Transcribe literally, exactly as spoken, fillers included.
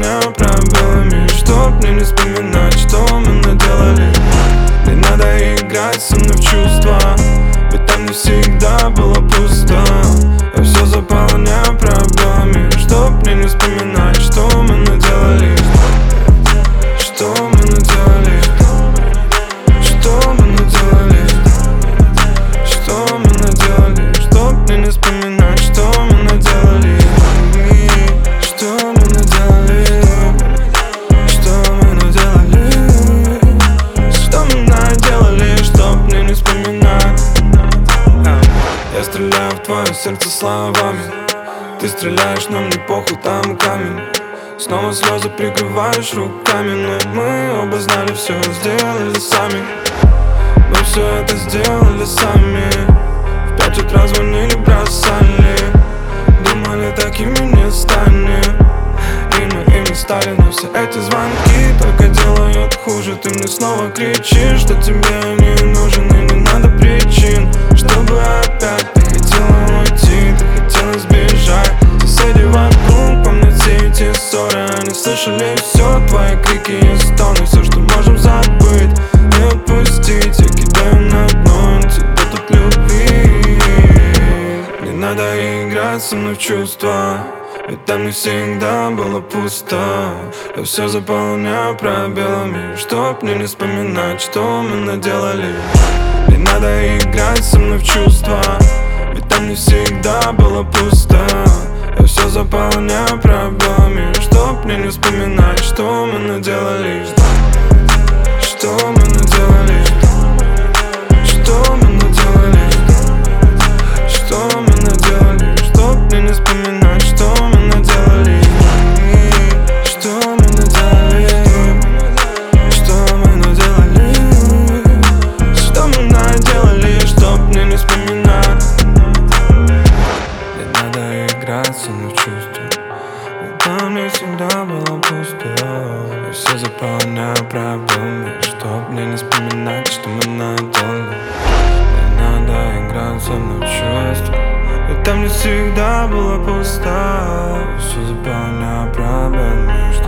заполняю пробелами, чтоб мне не вспоминать, что мы наделали. Не надо играть со мной в чувства, ведь там не всегда было пусто. Я все заполняю пробелами, чтоб мне не вспоминать, что мы наделали. Что мы наделали? Что мы наделали? Что мы наделали? Чтоб мне не вспоминать, что мы наделали. Что мы наделали? Что мы наделали? Что мы наделали, чтоб мне не вспоминать. Я стреляю в твое сердце словами, ты стреляешь, но мне похуй, там камень. Снова слезы прикрываешь руками, но мы оба знали, все сделали сами. Мы все это сделали сами. В пять утра звонили, бросали, думали, такими не станем. И мы ими стали, но все эти звонки только делают хуже. Ты мне снова кричишь, что тебе не нужен и не надо причин, чтобы опять ты хотела уйти, ты хотела сбежать. Соседи вокруг помнят все эти ссоры, они слышали все твои крики и стоны. Все, что можем забыть, не отпустить, я кидаю на дно антидот от любви. Не надо играть со мной в чувства, ведь там не всегда было пусто. Я все заполняю пробелами, чтоб мне не вспоминать, что мы наделали. Не надо играть со мной в чувства, ведь там не всегда было пусто. Я все заполняю пробелами, чтоб мне не вспоминать, что мы наделали. Что мы наделали? Что мы наделали? Что мы наделали? Чтоб мне не вспоминать, что мы наделали. Что мы наделали? Что мы наделали? Что мы наделали, чтоб мне не вспоминать. Не надо играть со мной в чувства, ведь там не всегда было пусто. Я все заполняю пробелами, чтоб мне не вспоминать, что мы наделали. Не надо играть со мной в чувства, ведь там не всегда было пусто. Я все заполняю пробелами,